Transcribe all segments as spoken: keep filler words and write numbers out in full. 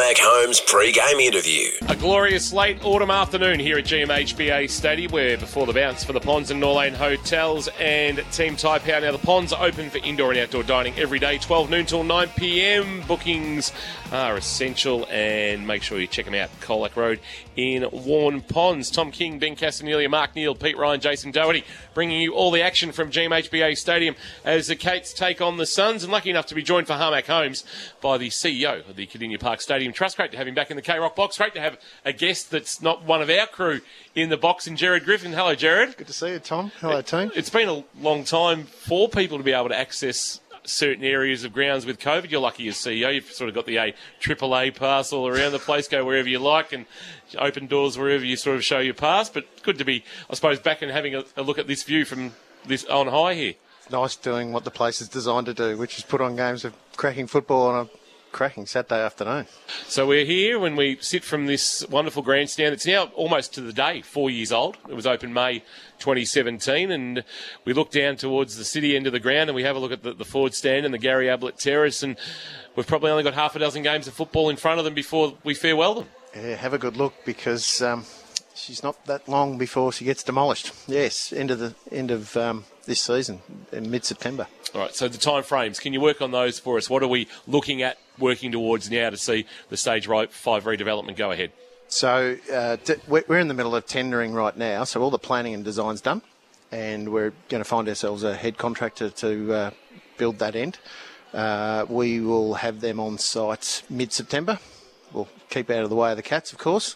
Harmac Holmes pre-game interview. A glorious late autumn afternoon here at G M H B A Stadium. We're before the bounce for the Ponds and Norlane Hotels and Team Taipower. Now, the Ponds are open for indoor and outdoor dining every day, twelve noon till nine p m. Bookings are essential, and make sure you check them out. Colac Road in Warren Ponds. Tom King, Ben Castanelia, Mark Neal, Pete Ryan, Jason Doherty, bringing you all the action from G M H B A Stadium as the Cates take on the Suns, and lucky enough to be joined for Harmac Holmes by the C E O of the Cardinia Park Stadium Trust. Great to have him back in the K-Rock box. Great to have a guest that's not one of our crew in the box, and Jared Griffin. Hello, Jared. Good to see you, Tom. Hello, team. It's been a long time for people to be able to access certain areas of grounds with COVID. You're lucky as C E O. You've sort of got the A, triple A pass all around the place, go wherever you like, and open doors wherever you sort of show your pass. But good to be, I suppose, back and having a, a look at this view from this on high here. Nice doing what the place is designed to do, which is put on games of cracking football on a cracking Saturday afternoon. So we're here when we sit from this wonderful grandstand. It's now almost to the day, four years old. It was open May twenty seventeen, and we look down towards the city end of the ground and we have a look at the, the Ford stand and the Gary Ablett Terrace, and we've probably only got half a dozen games of football in front of them before we farewell them. Yeah, have a good look, because um, she's not that long before she gets demolished. Yes, end of the end of um, this season, in mid-September. All right, so the time frames, can you work on those for us? What are we looking at working towards now to see the stage five redevelopment go ahead? So uh, t- we're in the middle of tendering right now, so all the planning and design's done, and we're going to find ourselves a head contractor to uh, build that end. Uh, we will have them on site mid-September. We'll keep out of the way of the Cats, of course,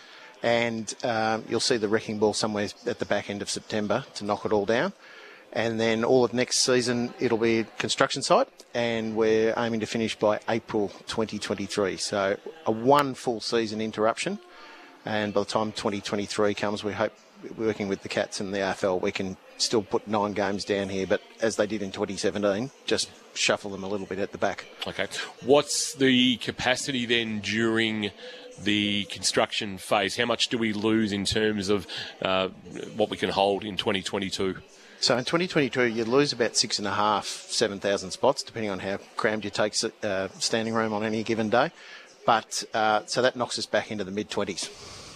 and um, you'll see the wrecking ball somewhere at the back end of September to knock it all down. And then all of next season, it'll be a construction site, and we're aiming to finish by April twenty twenty-three. So a one full season interruption, and by the time twenty twenty-three comes, we hope, working with the Cats and the A F L, we can still put nine games down here, but as they did in twenty seventeen, just shuffle them a little bit at the back. Okay. What's the capacity then during the construction phase? How much do we lose in terms of uh, what we can hold in twenty twenty-two? So in twenty twenty-two, you lose about six and a half, seven thousand spots, depending on how crammed you take uh, standing room on any given day. But uh, so that knocks us back into the mid twenties.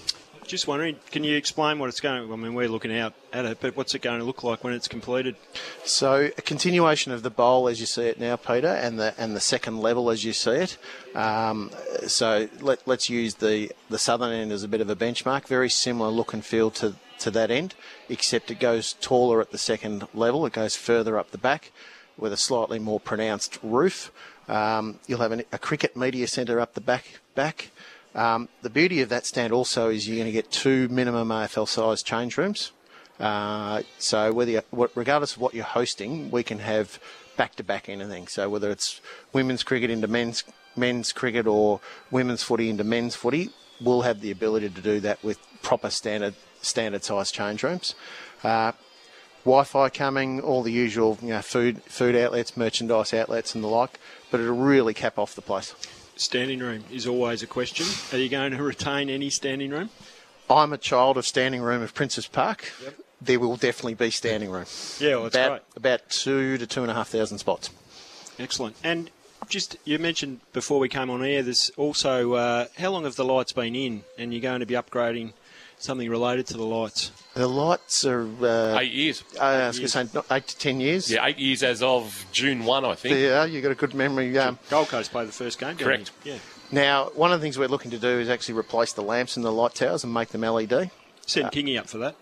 Just wondering, can you explain what it's going to, I mean, we're looking out at it, but what's it going to look like when it's completed? So a continuation of the bowl as you see it now, Peter, and the and the second level as you see it. Um, so let, let's use the, the southern end as a bit of a benchmark. Very similar look and feel to to that end, except it goes taller at the second level. It goes further up the back with a slightly more pronounced roof. Um, you'll have an, a cricket media centre up the back. back. Um, the beauty of that stand also is you're going to get two minimum A F L size change rooms. Uh, so whether you, regardless of what you're hosting, we can have back-to-back anything. So whether it's women's cricket into men's men's cricket or women's footy into men's footy, we'll have the ability to do that with proper standard standard size change rooms. Uh, Wi-Fi coming, all the usual, you know, food food outlets, merchandise outlets and the like, but it'll really cap off the place. Standing room is always a question. Are you going to retain any standing room? I'm a child of standing room of Princes Park. Yep. There will definitely be standing room. Yeah, well, that's about, right. About two to two and a half thousand spots. Excellent. And just, you mentioned before we came on air, there's also, uh, how long have the lights been in, and you're going to be upgrading something related to the lights? The lights are... Uh, Eight years. Uh, I was going to say not eight to ten years. Yeah, eight years as of June first, I think. Yeah, you've got a good memory. Um, Gold Coast played the first game, correct. Yeah. Now, one of the things we're looking to do is actually replace the lamps in the light towers and make them L E D. Send Uh, Kingy up for that.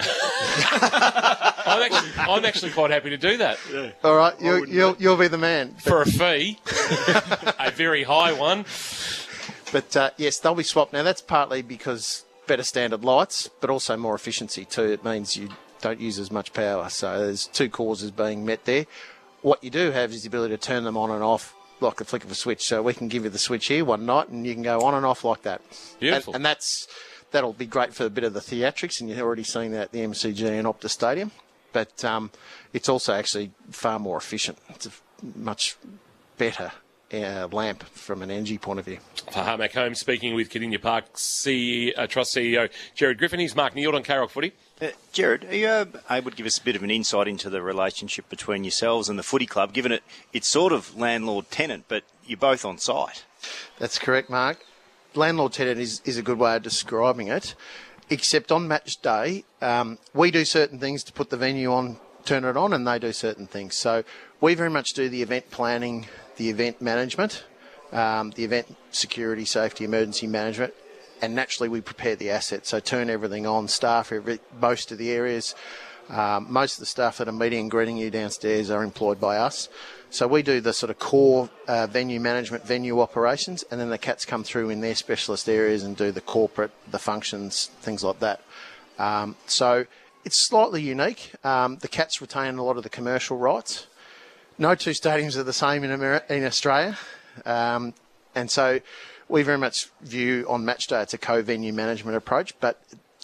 I'm, actually, I'm actually quite happy to do that. Yeah. All right, you, you'll, you'll be the man. For a fee, a very high one. But, uh, yes, they'll be swapped. Now, that's partly because better standard lights, but also more efficiency too. It means you don't use as much power. So there's two causes being met there. What you do have is the ability to turn them on and off like a flick of a switch. So we can give you the switch here one night and you can go on and off like that. Beautiful. And, and that's that'll be great for a bit of the theatrics, and you've already seen that at the M C G and Optus Stadium. But um, it's also actually far more efficient. It's a much better uh, lamp from an energy point of view. For Harmac Holmes, speaking with Cardinia Park C E O, uh, Trust C E O Jared Griffin. He's Mark Neal on K-Rock Footy. Uh, Jared, are you uh, able to give us a bit of an insight into the relationship between yourselves and the footy club, given it it's sort of landlord-tenant, but you're both on site? That's correct, Mark. landlord tenant is, is a good way of describing it. Except on match day, um, we do certain things to put the venue on, turn it on, and they do certain things. So we very much do the event planning, the event management, um, the event security, safety, emergency management, and naturally we prepare the assets. So turn everything on, staff every, most of the areas. Um, most of the staff that are meeting and greeting you downstairs are employed by us. So we do the sort of core uh, venue management, venue operations, and then the Cats come through in their specialist areas and do the corporate, the functions, things like that. Um, so it's slightly unique. Um, the Cats retain a lot of the commercial rights. No two stadiums are the same in, Ameri- in Australia. Um, and so we very much view on match day it's a co-venue management approach, but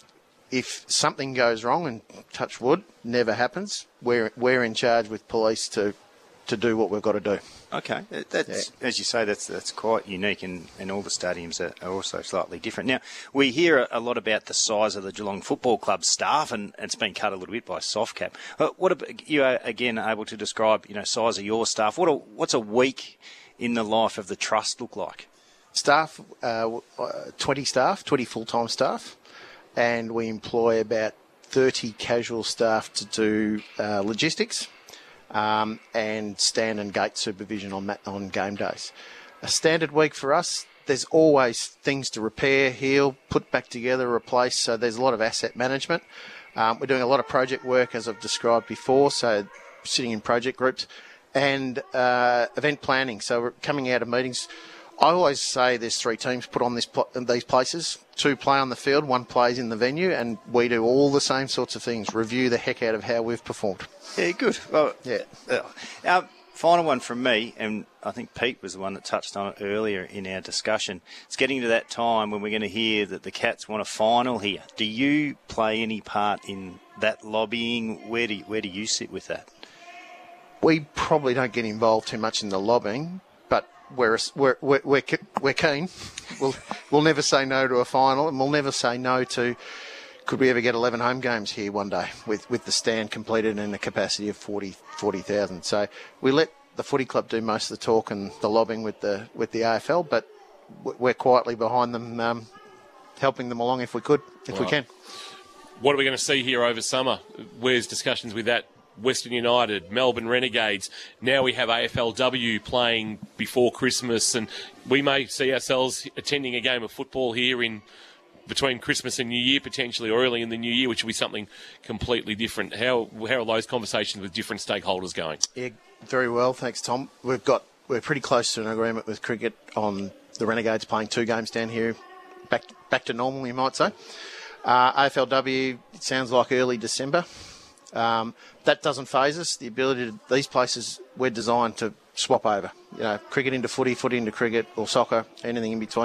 if something goes wrong, and touch wood, never happens, we're, we're in charge with police to to do what we've got to do. Okay, that's yeah. As you say, that's that's quite unique, and, and all the stadiums are, are also slightly different. Now, we hear a lot about the size of the Geelong Football Club staff, and, and it's been cut a little bit by Softcap. But what about, you are again able to describe, you know, size of your staff? What a, what's a week in the life of the trust look like? Staff, uh, twenty staff, twenty full-time staff, and we employ about thirty casual staff to do uh, logistics. Um, and stand and gate supervision on on game days. A standard week for us, there's always things to repair, heal, put back together, replace, so there's a lot of asset management. Um, we're doing a lot of project work, as I've described before, so sitting in project groups, and uh, event planning, so we're coming out of meetings. I always say there's three teams put on this pl- in these places. Two play on the field, one plays in the venue, and we do all the same sorts of things, review the heck out of how we've performed. Yeah, good. Well, yeah. Uh, our final one from me, and I think Pete was the one that touched on it earlier in our discussion. It's getting to that time when we're going to hear that the Cats want a final here. Do you play any part in that lobbying? Where do you, where do you sit with that? We probably don't get involved too much in the lobbying, but we're we're we're we're, we're keen. We'll we'll never say no to a final, and we'll never say no to. Could we ever get eleven home games here one day with, with the stand completed and a capacity of forty thousand? So we let the footy club do most of the talk and the lobbying with the with the A F L, but we're quietly behind them, um, helping them along if we could, if right. we can. What are we going to see here over summer? Where's discussions with that? Western United, Melbourne Renegades. Now we have A F L W playing before Christmas, and we may see ourselves attending a game of football here in between Christmas and New Year, potentially, or early in the New Year, which will be something completely different. How how are those conversations with different stakeholders going? Yeah, very well, thanks, Tom. We've got we're pretty close to an agreement with cricket on the Renegades playing two games down here, back back to normal, you might say. Uh, A F L W, it sounds like early December. Um, that doesn't faze us. The ability to these places, we're designed to swap over. You know, cricket into footy, footy into cricket, or soccer, anything in between.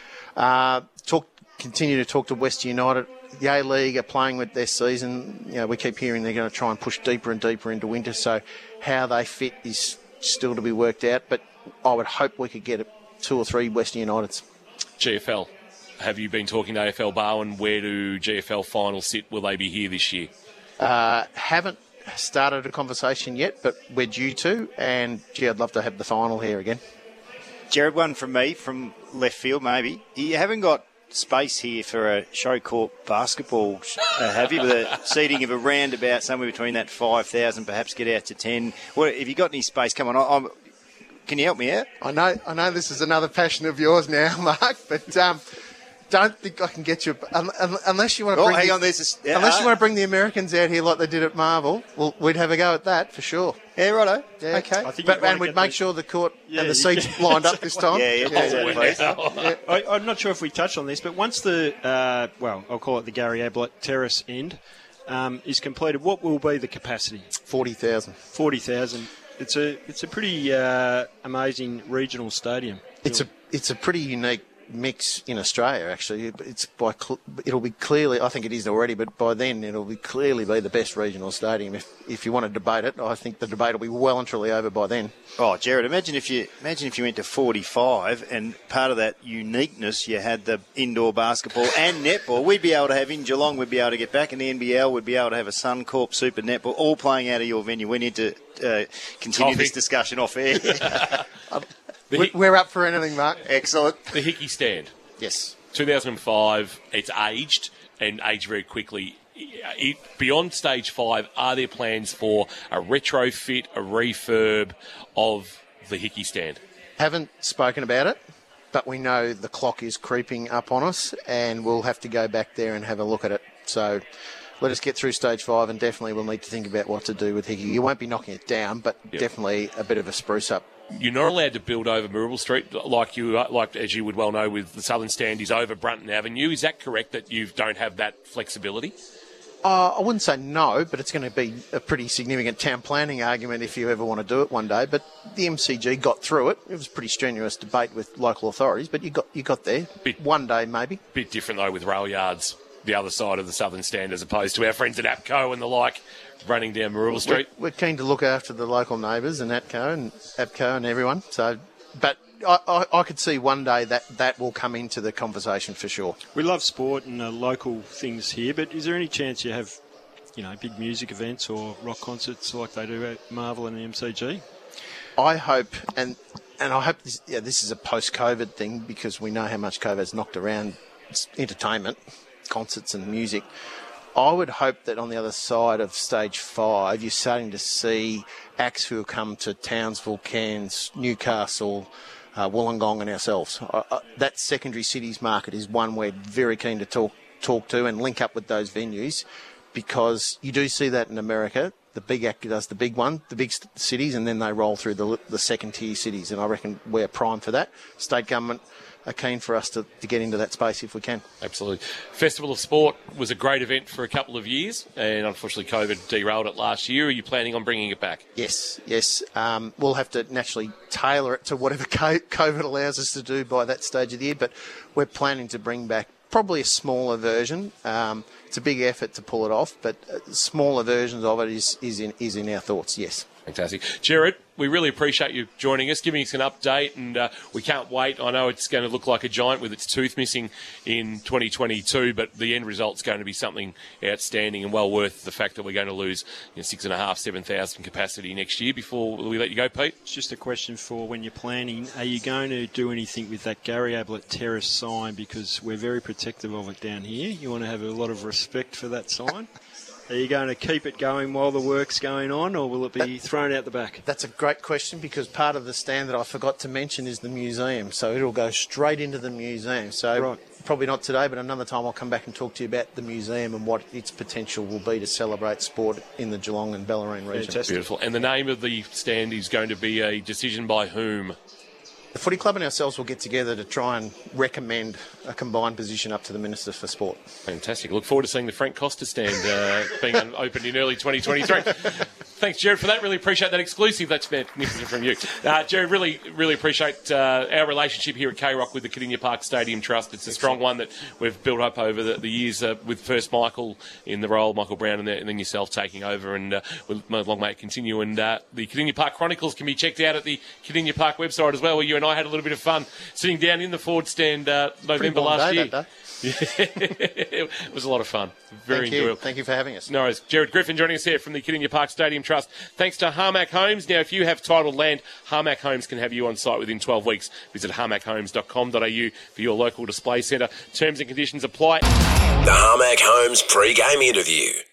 Uh, talk. Continue to talk to Western United. The A-League are playing with their season. You know, we keep hearing they're going to try and push deeper and deeper into winter, so how they fit is still to be worked out, but I would hope we could get two or three Western Uniteds. G F L, have you been talking to A F L Barwon? Where do G F L finals sit? Will they be here this year? Uh, haven't started a conversation yet, but we're due to, and gee, I'd love to have the final here again. Jared, one from me, from left field maybe. You haven't got space here for a show court basketball, uh, have you? With a seating of around about somewhere between that five thousand, perhaps get out to ten. What, have you got any space? Come on, I, I'm, can you help me out? I know, I know this is another passion of yours now, Mark, but um, don't think I can get you um, unless you want to. Oh, bring hang the, on, there's a, yeah, unless uh, you want to bring the Americans out here like they did at Marvel. Well, we'd have a go at that for sure. Yeah, righto. Yeah. Okay. I think but, and we'd make the, sure the court yeah, and the seats lined up this time. Yeah, yeah, yeah, yeah. yeah. I, I'm not sure if we touched on this, but once the, uh, well, I'll call it the Gary Ablett Terrace end, um, is completed, what will be the capacity? forty thousand. forty thousand. It's a it's a pretty uh, amazing regional stadium. It's a it's a pretty unique mix in Australia, actually. It's by cl- it'll be clearly, I think it is already, but by then it'll be clearly be the best regional stadium. If if you want to debate it, I think the debate will be well and truly over by then. Oh, Jared, imagine if you imagine if you went to forty-five, and part of that uniqueness, you had the indoor basketball and netball. We'd be able to have in Geelong, we'd be able to get back in the N B L, we'd be able to have a Suncorp Super Netball, all playing out of your venue. We need to uh, continue Coffee. this discussion off air. We're up for anything, Mark. Excellent. The Hickey stand. Yes. two thousand five, it's aged and aged very quickly. It, beyond stage five, are there plans for a retrofit, a refurb of the Hickey stand? Haven't spoken about it, but we know the clock is creeping up on us, and we'll have to go back there and have a look at it. So let us get through stage five, and definitely we'll need to think about what to do with Hickey. You won't be knocking it down, but yep. definitely a bit of a spruce up. You're not allowed to build over Mirabel Street, like you, like as you would well know, with the Southern Stand is over Brunton Avenue. Is that correct, that you don't have that flexibility? Uh, I wouldn't say no, but it's going to be a pretty significant town planning argument if you ever want to do it one day. But the M C G got through it. It was a pretty strenuous debate with local authorities, but you got you got there. Bit, one day, maybe. Bit different, though, with rail yards, the other side of the Southern Stand, as opposed to our friends at APCO and the like running down Mirabel Street. We're, we're keen to look after the local neighbours and APCO and APCO and everyone. So, but I, I, I could see one day that that will come into the conversation for sure. We love sport and uh, local things here, but is there any chance you have, you know, big music events or rock concerts like they do at Marvel and the M C G? I hope, and and I hope this, yeah, this is a post-COVID thing, because we know how much COVID's knocked around entertainment, concerts and music. I would hope that on the other side of stage five, you're starting to see acts who have come to Townsville, Cairns, Newcastle, uh, Wollongong and ourselves. Uh, uh, that secondary cities market is one we're very keen to talk talk to and link up with those venues, because you do see that in America. The big act does the big one, the big st- cities, and then they roll through the, the second-tier cities, and I reckon we're primed for that. State government are keen for us to, to get into that space if we can. Absolutely. Festival of Sport was a great event for a couple of years, and unfortunately COVID derailed it last year. Are you planning on bringing it back? Yes, yes. Um, we'll have to naturally tailor it to whatever COVID allows us to do by that stage of the year, but we're planning to bring back probably a smaller version. Um, it's a big effort to pull it off, but smaller versions of it is, is in is in our thoughts, yes. Fantastic. Jared, we really appreciate you joining us, giving us an update, and uh, we can't wait. I know it's going to look like a giant with its tooth missing in twenty twenty-two, but the end result's going to be something outstanding and well worth the fact that we're going to lose you know, six and a half, seven thousand capacity next year. Before we let you go, Pete? It's just a question for when you're planning. Are you going to do anything with that Gary Ablett Terrace sign? Because we're very protective of it down here. You want to have a lot of respect for that sign. Are you going to keep it going while the work's going on, or will it be that, thrown out the back? That's a great question, because part of the stand that I forgot to mention is the museum. So it'll go straight into the museum. So right. Probably not today, but another time I'll come back and talk to you about the museum and what its potential will be to celebrate sport in the Geelong and Bellarine region. Fantastic. Beautiful. And the name of the stand is going to be a decision by whom? The Footy Club and ourselves will get together to try and recommend a combined position up to the Minister for Sport. Fantastic. Look forward to seeing the Frank Costa stand uh, being opened in early twenty twenty-three. Thanks, Jared, for that. Really appreciate that exclusive. That's magnificent from you. Uh, Jared, really, really appreciate uh, our relationship here at K-Rock with the Kardinia Park Stadium Trust. It's a strong one that we've built up over the, the years uh, with first Michael in the role, Michael Brown, and, the, and then yourself taking over, and uh, we'll, long may it continue. And uh, the Kardinia Park Chronicles can be checked out at the Kardinia Park website as well, where you and I had a little bit of fun sitting down in the Ford stand uh, November last year. That day. It was a lot of fun. Very Thank enjoyable. You. Thank you for having us. No worries. Jared Griffin joining us here from the Kardinia Park Stadium Trust. Thanks to Harmac Homes. Now, if you have titled land, Harmac Homes can have you on site within twelve weeks. Visit harmac homes dot com dot a u for your local display centre. Terms and conditions apply. The Harmac Homes pre-game interview.